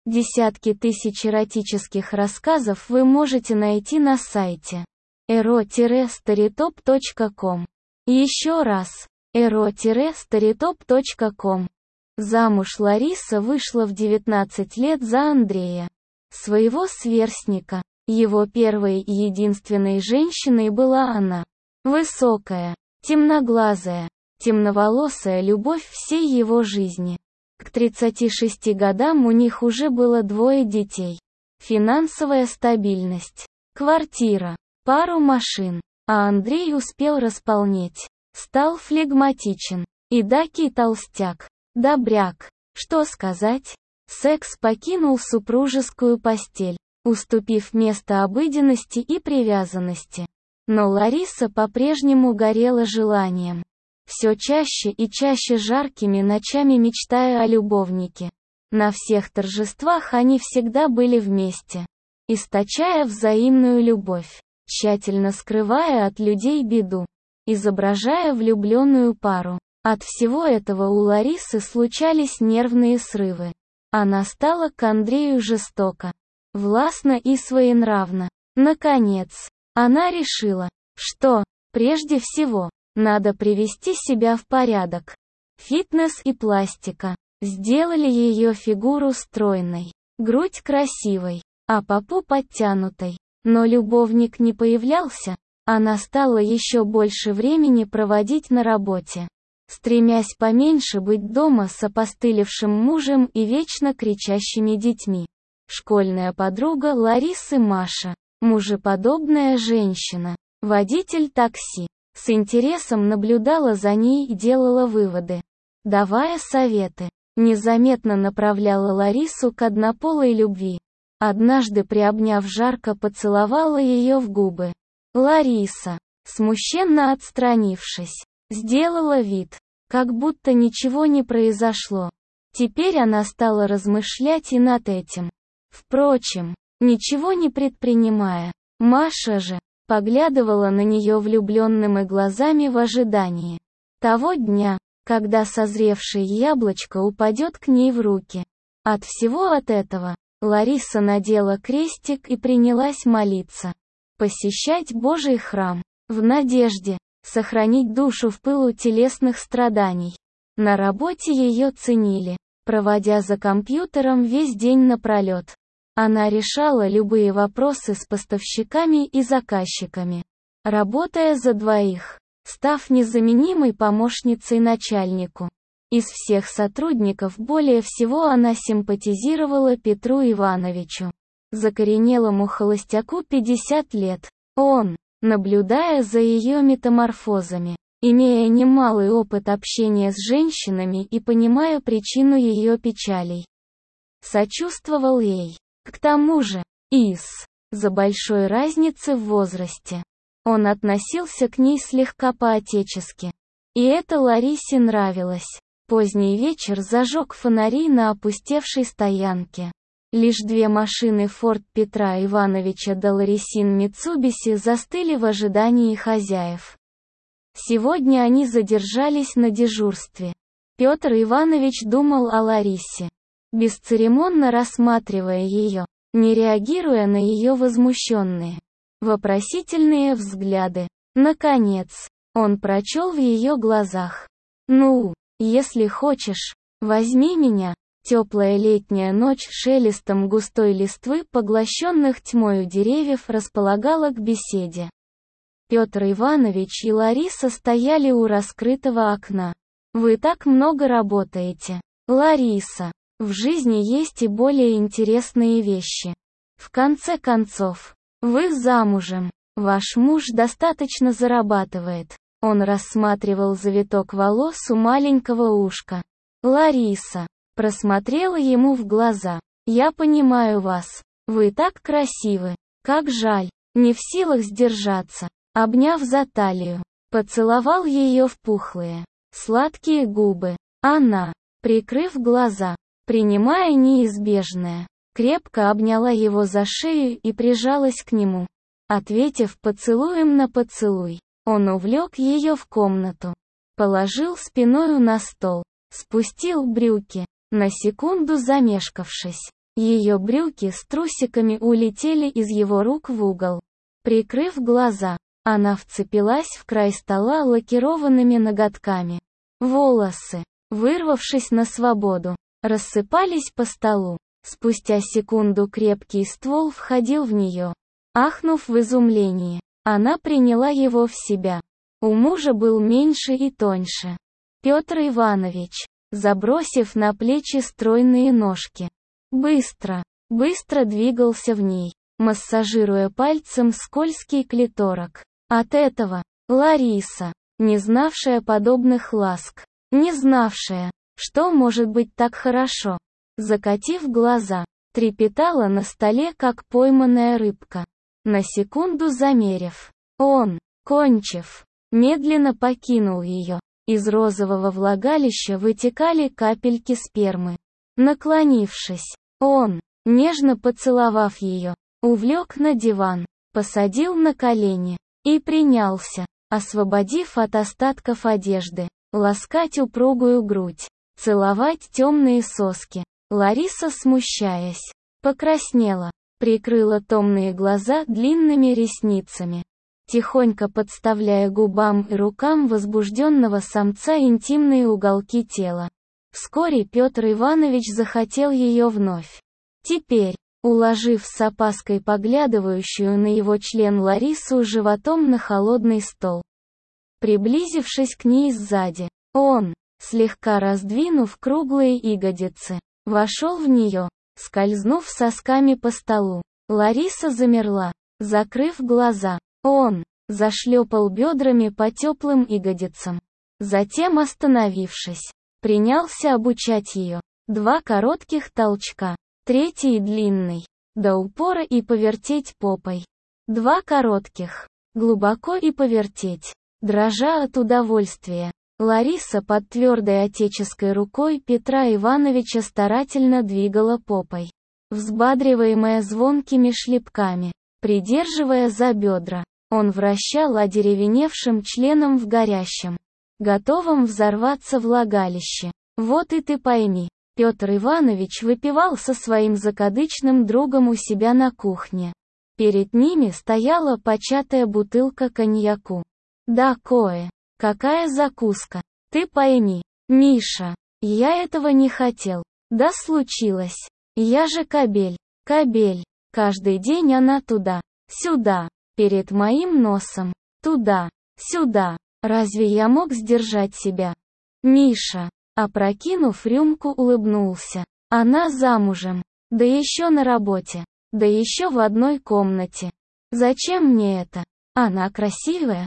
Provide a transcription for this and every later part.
Десятки тысяч эротических рассказов вы можете найти на сайте ero-storytop.com. Еще раз, ero-storytop.com. Замуж Лариса вышла в 19 лет за Андрея, своего сверстника. Его первой и единственной женщиной была она. Высокая, темноглазая, темноволосая любовь всей его жизни. К 36 годам у них уже было 2 детей. Финансовая стабильность, квартира, пару машин. А Андрей успел располнеть. Стал флегматичен. И дакий толстяк. Добряк. Что сказать? Секс покинул супружескую постель, уступив место обыденности и привязанности. Но Лариса по-прежнему горела желанием. Все чаще и чаще жаркими ночами мечтая о любовнике. На всех торжествах они всегда были вместе, источая взаимную любовь, тщательно скрывая от людей беду, изображая влюбленную пару. От всего этого у Ларисы случались нервные срывы. Она стала к Андрею жестоко, властно и своенравно. Наконец, она решила, что, прежде всего, надо привести себя в порядок. Фитнес и пластика сделали ее фигуру стройной, грудь красивой, а попу подтянутой. Но любовник не появлялся, она стала еще больше времени проводить на работе, стремясь поменьше быть дома с опостылевшим мужем и вечно кричащими детьми. Школьная подруга Ларисы Маша, мужеподобная женщина, водитель такси, с интересом наблюдала за ней и делала выводы, давая советы, незаметно направляла Ларису к однополой любви. Однажды, приобняв, жарко поцеловала ее в губы. Лариса, смущенно отстранившись, сделала вид, как будто ничего не произошло. Теперь она стала размышлять и над этим. Впрочем, ничего не предпринимая, Маша же поглядывала на нее влюбленными глазами в ожидании того дня, когда созревшее яблочко упадет к ней в руки. От всего от этого Лариса надела крестик и принялась молиться, посещать Божий храм, в надежде сохранить душу в пылу телесных страданий. На работе ее ценили, проводя за компьютером весь день напролет. Она решала любые вопросы с поставщиками и заказчиками, работая за двоих, став незаменимой помощницей начальнику. Из всех сотрудников более всего она симпатизировала Петру Ивановичу, закоренелому холостяку 50 лет. Он, наблюдая за ее метаморфозами, имея немалый опыт общения с женщинами и понимая причину ее печалей, сочувствовал ей. К тому же, из-за большой разницы в возрасте, он относился к ней слегка по-отечески. И это Ларисе нравилось. Поздний вечер зажег фонари на опустевшей стоянке. Лишь 2 машины Форд Петра Ивановича да Ларисин Митсубиси застыли в ожидании хозяев. Сегодня они задержались на дежурстве. Петр Иванович думал о Ларисе, бесцеремонно рассматривая ее, не реагируя на ее возмущенные, вопросительные взгляды. Наконец, он прочел в ее глазах: «Ну, если хочешь, возьми меня». Теплая летняя ночь шелестом густой листвы, поглощенных тьмою деревьев, располагала к беседе. Петр Иванович и Лариса стояли у раскрытого окна. «Вы так много работаете, Лариса. В жизни есть и более интересные вещи. В конце концов, вы замужем, ваш муж достаточно зарабатывает». Он рассматривал завиток волос у маленького ушка. Лариса просмотрела ему в глаза. «Я понимаю вас. Вы так красивы. Как жаль». Не в силах сдержаться, обняв за талию, поцеловал ее в пухлые, сладкие губы. Она, прикрыв глаза, принимая неизбежное, крепко обняла его за шею и прижалась к нему. Ответив поцелуем на поцелуй, он увлек ее в комнату, положил спиною на стол, спустил брюки, на секунду замешкавшись, Ее брюки с трусиками улетели из его рук в угол. Прикрыв глаза, она вцепилась в край стола лакированными ноготками. Волосы, вырвавшись на свободу, рассыпались по столу. Спустя секунду крепкий ствол входил в нее. Ахнув в изумлении, она приняла его в себя. У мужа был меньше и тоньше. Петр Иванович, забросив на плечи стройные ножки, быстро двигался в ней, массажируя пальцем скользкий клиторок. От этого Лариса, не знавшая подобных ласк, не знавшая, что может быть так хорошо, закатив глаза, трепетала на столе, как пойманная рыбка. На секунду замерев, он, кончив, медленно покинул ее. Из розового влагалища вытекали капельки спермы. Наклонившись, он, нежно поцеловав ее, увлек на диван, посадил на колени и принялся, освободив от остатков одежды, ласкать упругую грудь, целовать темные соски. Лариса, смущаясь, покраснела, прикрыла томные глаза длинными ресницами, тихонько подставляя губам и рукам возбужденного самца интимные уголки тела. Вскоре Петр Иванович захотел ее вновь. Теперь, уложив с опаской поглядывающую на его член Ларису животом на холодный стол, приблизившись к ней сзади, он, слегка раздвинув круглые ягодицы, вошел в нее, скользнув сосками по столу. Лариса замерла, закрыв глаза. Он зашлепал бедрами по теплым ягодицам. Затем, остановившись, принялся обучать ее. 2 коротких толчка, 3 длинный, до упора и повертеть попой. 2 коротких, глубоко и повертеть. Дрожа от удовольствия, Лариса под твердой отеческой рукой Петра Ивановича старательно двигала попой, взбадриваемая звонкими шлепками, придерживая за бедра. Он вращал одеревеневшим членом в горящем, готовом взорваться влагалище. Вот и ты пойми, Петр Иванович выпивал со своим закадычным другом у себя на кухне. Перед ними стояла початая бутылка коньяку. Да какая закуска. Ты пойми, Миша, я этого не хотел. Да случилось. Я же кобель. Каждый день она туда-сюда, перед моим носом, туда-сюда. Разве я мог сдержать себя? Миша, опрокинув рюмку, улыбнулся. Она замужем, да еще на работе, да еще в одной комнате. Зачем мне это? Она красивая,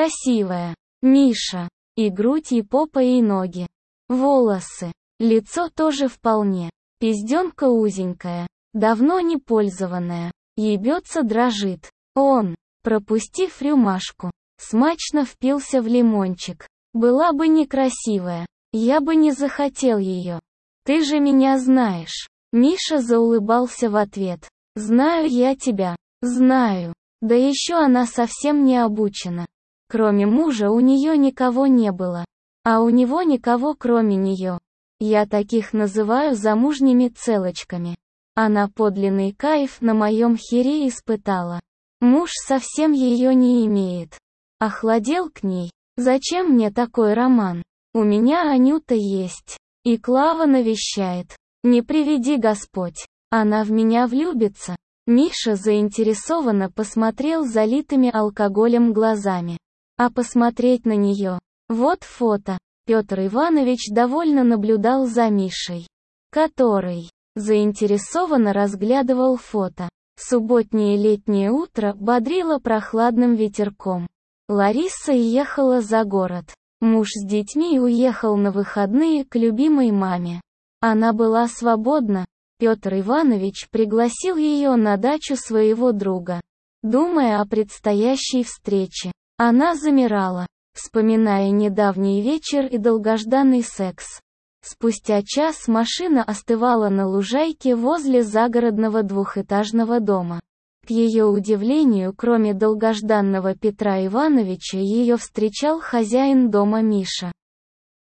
Миша, и грудь, и попа, и ноги. Волосы, лицо тоже вполне. Пизденка узенькая, давно не пользованная, ебется, дрожит. Он, пропустив рюмашку, смачно впился в лимончик. Была бы некрасивая, я бы не захотел ее. Ты же меня знаешь. Миша заулыбался в ответ. Знаю я тебя, знаю. Да еще она совсем не обучена. Кроме мужа у нее никого не было. А у него никого кроме нее. Я таких называю замужними целочками. Она подлинный кайф на моем хере испытала. Муж совсем ее не имеет. Охладел к ней. Зачем мне такой роман? У меня Анюта есть. И Клава навещает. Не приведи Господь. Она в меня влюбится. Миша заинтересованно посмотрел залитыми алкоголем глазами. А посмотреть на нее. Вот фото. Петр Иванович довольно наблюдал за Мишей, который заинтересованно разглядывал фото. Субботнее летнее утро бодрило прохладным ветерком. Лариса ехала за город. Муж с детьми уехал на выходные к любимой маме. Она была свободна. Петр Иванович пригласил ее на дачу своего друга. Думая о предстоящей встрече, она замирала, вспоминая недавний вечер и долгожданный секс. Спустя час машина остывала на лужайке возле загородного двухэтажного дома. К ее удивлению, кроме долгожданного Петра Ивановича, ее встречал хозяин дома Миша.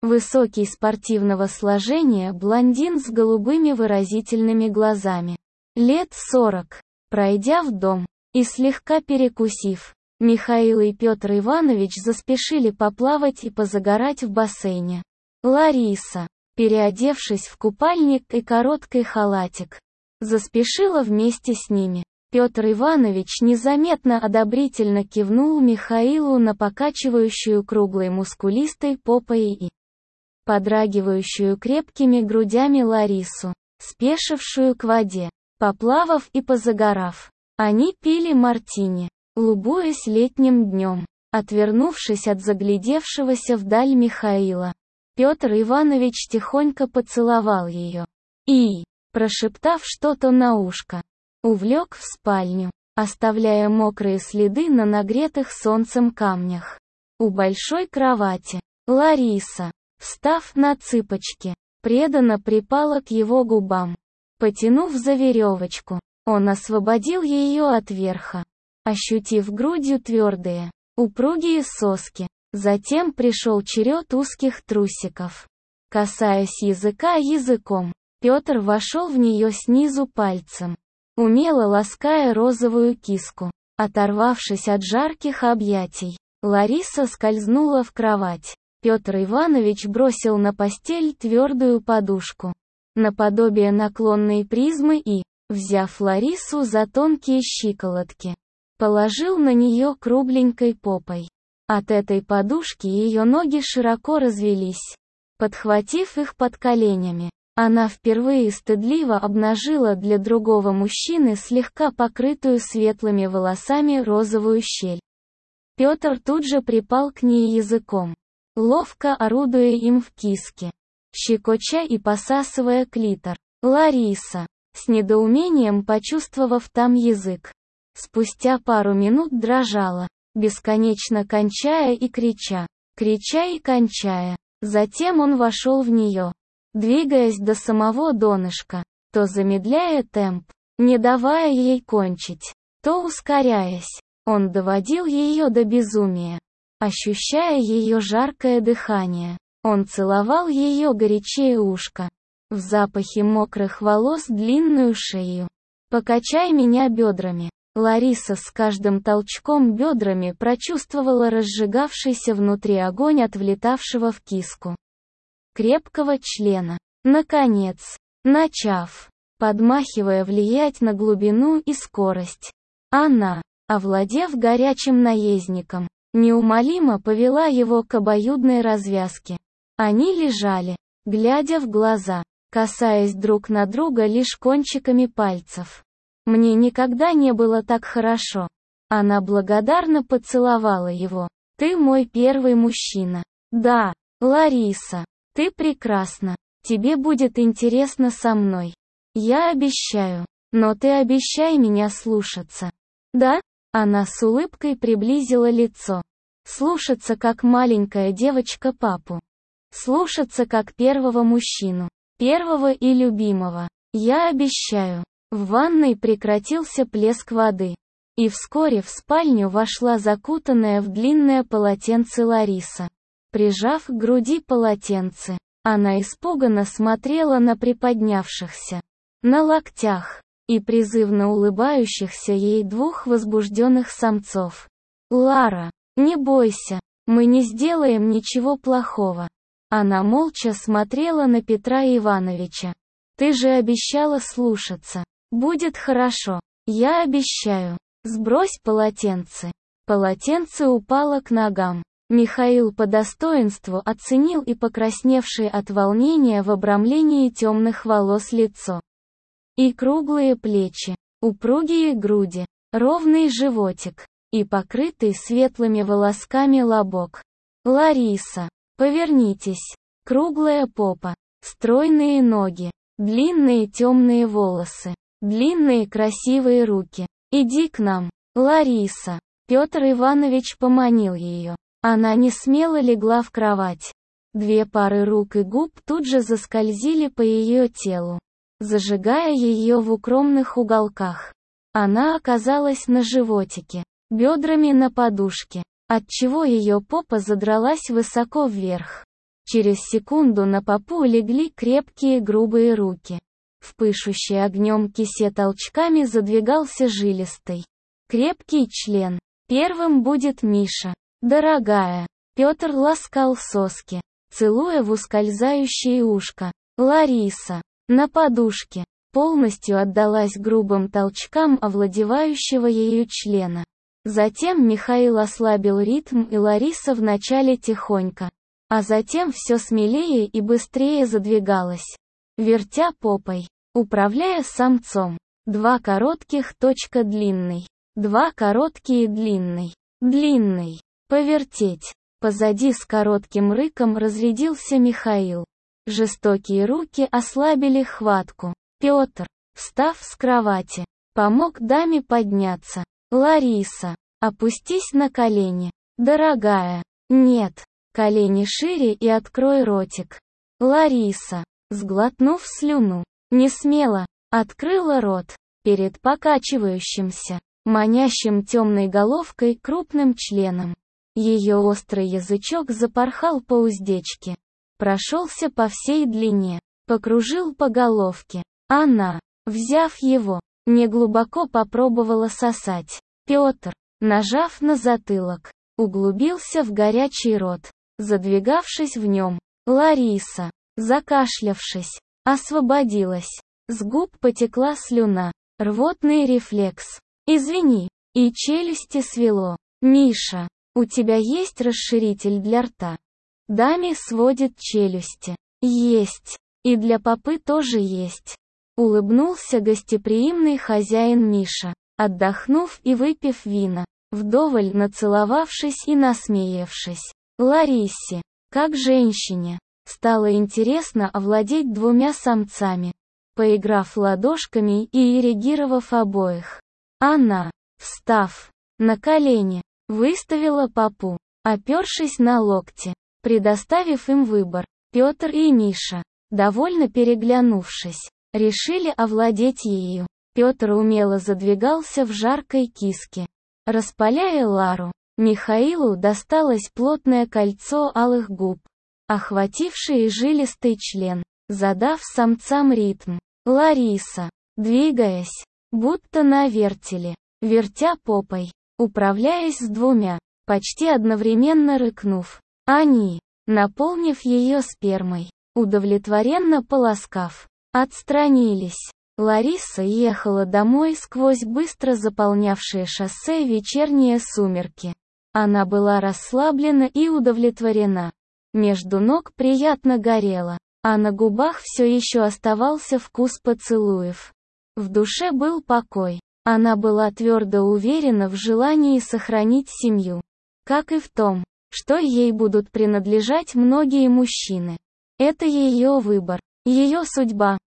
Высокий, спортивного сложения блондин с голубыми выразительными глазами. Лет 40. Пройдя в дом и слегка перекусив, Михаил и Петр Иванович заспешили поплавать и позагорать в бассейне. Лариса, переодевшись в купальник и короткий халатик, заспешила вместе с ними. Петр Иванович незаметно одобрительно кивнул Михаилу на покачивающую круглой мускулистой попой и подрагивающую крепкими грудями Ларису, спешившую к воде. Поплавав и позагорав, они пили мартини, лубуясь летним днем. Отвернувшись от заглядевшегося вдаль Михаила, Петр Иванович тихонько поцеловал ее и, прошептав что-то на ушко, увлек в спальню, оставляя мокрые следы на нагретых солнцем камнях. У большой кровати Лариса, встав на цыпочки, преданно припала к его губам. Потянув за веревочку, он освободил ее от верха, ощутив грудью твердые, упругие соски. Затем пришел черед узких трусиков. Касаясь языка языком, Петр вошел в нее снизу пальцем, умело лаская розовую киску. Оторвавшись от жарких объятий, Лариса скользнула в кровать. Петр Иванович бросил на постель твердую подушку, наподобие наклонной призмы и, взяв Ларису за тонкие щиколотки, положил на нее кругленькой попой. От этой подушки ее ноги широко развелись. Подхватив их под коленями, она впервые стыдливо обнажила для другого мужчины слегка покрытую светлыми волосами розовую щель. Петр тут же припал к ней языком, ловко орудуя им в киске, щекоча и посасывая клитор. Лариса, с недоумением почувствовав там язык, спустя пару минут дрожала, бесконечно кончая и крича и кончая. Затем он вошел в нее, двигаясь до самого донышка, то замедляя темп, не давая ей кончить, то ускоряясь. Он доводил ее до безумия, ощущая ее жаркое дыхание. Он целовал ее горячее ушко, в запахе мокрых волос длинную шею. «Покачай меня бедрами». Лариса с каждым толчком бедрами прочувствовала разжигавшийся внутри огонь от влетавшего в киску крепкого члена. Наконец, начав, подмахивая, влиять на глубину и скорость, она, овладев горячим наездником, неумолимо повела его к обоюдной развязке. Они лежали, глядя в глаза, касаясь друг на друга лишь кончиками пальцев. «Мне никогда не было так хорошо». Она благодарно поцеловала его. «Ты мой первый мужчина». «Да, Лариса, ты прекрасна. Тебе будет интересно со мной. Я обещаю. Но ты обещай меня слушаться». «Да?» Она с улыбкой приблизила лицо. «Слушаться как маленькая девочка папу. Слушаться как первого мужчину. Первого и любимого. Я обещаю». В ванной прекратился плеск воды. И вскоре в спальню вошла закутанная в длинное полотенце Лариса. Прижав к груди полотенце, она испуганно смотрела на приподнявшихся, на локтях, и призывно улыбающихся ей двух возбужденных самцов. «Лара, не бойся, мы не сделаем ничего плохого». Она молча смотрела на Петра Ивановича. «Ты же обещала слушаться. Будет хорошо. Я обещаю. Сбрось полотенце». Полотенце упало к ногам. Михаил по достоинству оценил и покрасневшее от волнения в обрамлении темных волос лицо. И круглые плечи, упругие груди, ровный животик, и покрытый светлыми волосками лобок. «Лариса, повернитесь». Круглая попа, стройные ноги, длинные темные волосы, длинные красивые руки. «Иди к нам, Лариса». Петр Иванович поманил ее. Она несмело легла в кровать. Две пары рук и губ тут же заскользили по ее телу, зажигая ее в укромных уголках. Она оказалась на животике, бедрами на подушке, отчего ее попа задралась высоко вверх. Через секунду на попу легли крепкие грубые руки. В пышущей огнем кисе толчками задвигался жилистый, крепкий член. Первым будет Миша. Дорогая. Петр ласкал соски, целуя в ускользающее ушко. Лариса. На подушке. Полностью отдалась грубым толчкам овладевающего ею члена. Затем Михаил ослабил ритм, и Лариса вначале тихонько, а затем все смелее и быстрее задвигалась, вертя попой, управляя самцом. 2 коротких, длинный. 2 короткие, длинный. Длинный. Повертеть. Позади с коротким рыком разрядился Михаил. Жестокие руки ослабили хватку. Петр, встав с кровати, помог даме подняться. Лариса, опустись на колени. Дорогая. Нет. Колени шире и открой ротик. Лариса, сглотнув слюну, не смело, открыла рот, перед покачивающимся, манящим темной головкой крупным членом. Ее острый язычок запорхал по уздечке, прошелся по всей длине, покружил по головке. Она, взяв его, неглубоко попробовала сосать. Петр, нажав на затылок, углубился в горячий рот, задвигавшись в нем. Лариса, закашлявшись, освободилась. С губ потекла слюна, рвотный рефлекс. «Извини», и челюсти свело. «Миша, у тебя есть расширитель для рта?» Даме сводит челюсти. «Есть. И для попы тоже есть». Улыбнулся гостеприимный хозяин Миша, отдохнув и выпив вина, вдоволь нацеловавшись и насмеявшись. Ларисе, как женщине, стало интересно овладеть 2 самцами. Поиграв ладошками и ирригировав обоих, она, встав на колени, выставила попу, опершись на локти, предоставив им выбор. Петр и Миша, довольно переглянувшись, решили овладеть ею. Петр умело задвигался в жаркой киске, распаляя Лару. Михаилу досталось плотное кольцо алых губ, охватившее жилистый член, задав самцам ритм. Лариса, двигаясь, будто на вертеле, вертя попой, управляясь с 2, почти одновременно рыкнув. Они, наполнив ее спермой, удовлетворенно полоскав, отстранились. Лариса ехала домой сквозь быстро заполнявшие шоссе вечерние сумерки. Она была расслаблена и удовлетворена. Между ног приятно горело, а на губах все еще оставался вкус поцелуев. В душе был покой. Она была твердо уверена в желании сохранить семью, как и в том, что ей будут принадлежать многие мужчины. Это ее выбор, ее судьба.